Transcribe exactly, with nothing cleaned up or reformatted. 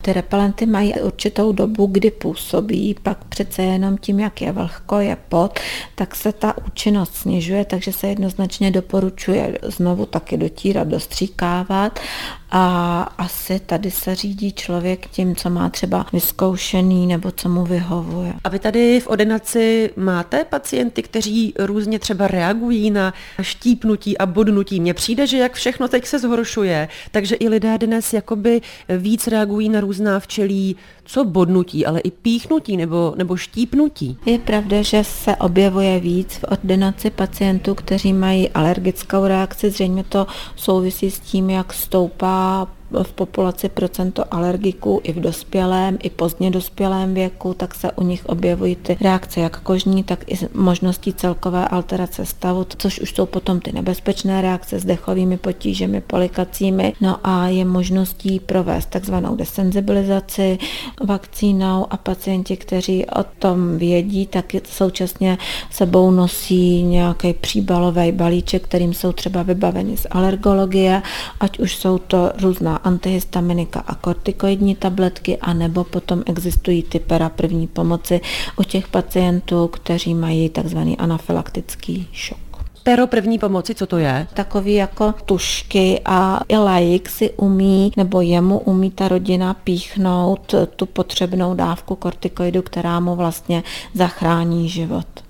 Ty repelenty mají určitou dobu, kdy působí, pak přece jenom tím, jak je vlhko, je pot, tak se ta účinnost snižuje, takže se jednoznačně doporučuje znovu taky dotírat, dostříkávat. A asi tady se řídí člověk tím, co má třeba vyzkoušený nebo co mu vyhovuje. A vy tady v ordinaci máte pacienty, kteří různě třeba reagují na štípnutí a bodnutí? Mně přijde, že jak všechno teď se zhoršuje, takže i lidé dnes jakoby víc reagují na různá včelí, co bodnutí, ale i píchnutí nebo, nebo štípnutí. Je pravda, že se objevuje víc v ordinaci pacientů, kteří mají alergickou reakci. Zřejmě to souvisí s tím, jak stoupá v populaci procento alergiků i v dospělém, i pozdně dospělém věku, tak se u nich objevují ty reakce jak kožní, tak i možností celkové alterace stavu, což už jsou potom ty nebezpečné reakce s dechovými potížemi, polikacími. No a je možností provést takzvanou desenzibilizaci vakcínou a pacienti, kteří o tom vědí, tak současně sebou nosí nějaký příbalový balíček, kterým jsou třeba vybaveni z alergologie, ať už jsou to různá antihistaminika a kortikoidní tabletky, anebo potom existují ty pera první pomoci u těch pacientů, kteří mají takzvaný anafylaktický šok. Pero první pomoci, co to je? Takový jako tužky a i laik si umí, nebo jemu umí ta rodina píchnout tu potřebnou dávku kortikoidu, která mu vlastně zachrání život.